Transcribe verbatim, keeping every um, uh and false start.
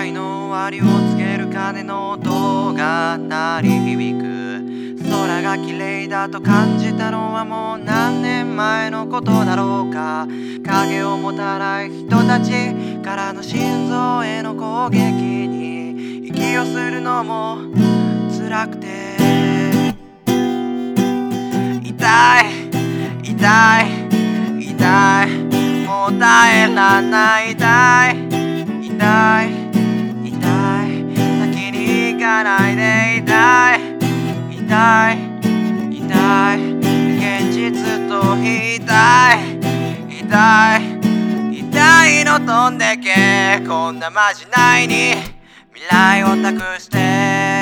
界の終わりを告げる鐘の音が鳴り響く。空が綺麗だと感じたのはもう何年前のことだろうか。影を持たない人たちからの心臓への攻撃に息をするのも辛くて痛い痛い痛い、もう耐えらんない。痛い痛い痛い、先に行かないで。痛い痛い痛い、現実と痛い痛い痛いの飛んでけ。こんなまじないに未来を託して